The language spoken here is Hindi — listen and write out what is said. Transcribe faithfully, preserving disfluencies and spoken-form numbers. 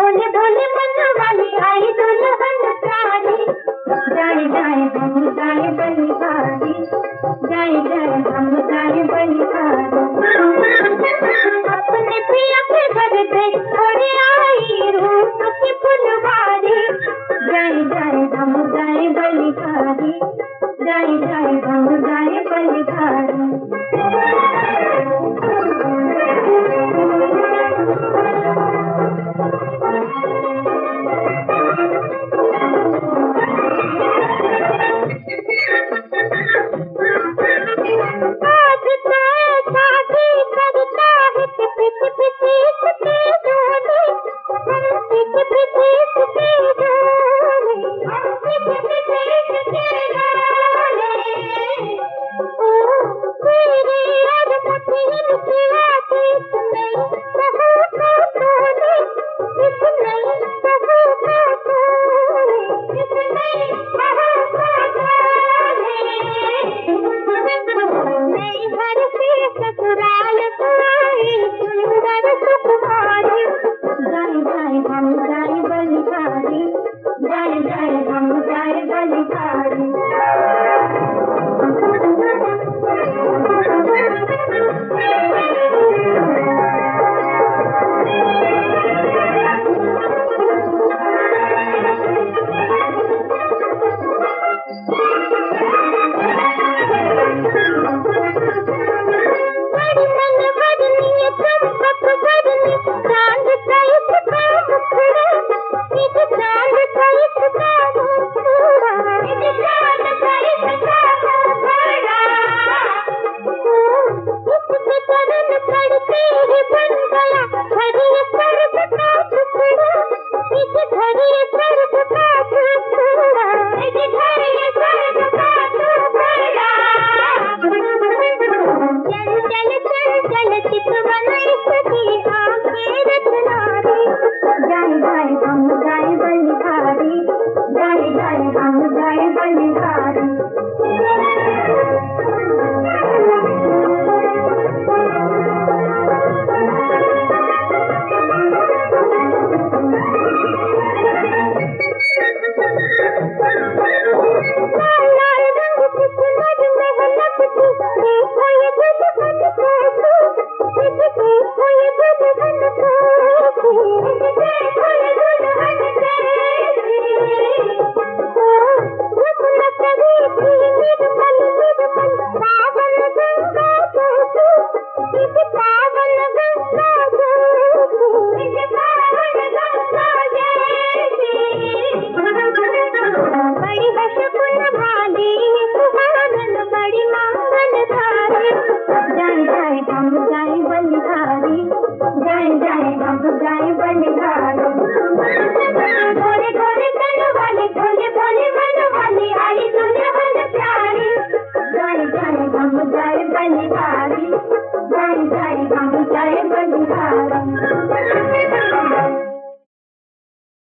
भोले भोले मन वाली आई दुल्हन प्यारी। जाए जाए हम जाए बलिहारी, जाए जाए हम जाए बलिहारी। अपने पिया के घर पे थोड़ी आई रूप की फुलवारी। जाए जाए हम जाए बलिहारी, जाए जाए हम जाए बलिहारी। हम जाए बलिहारी, जाए जाए हम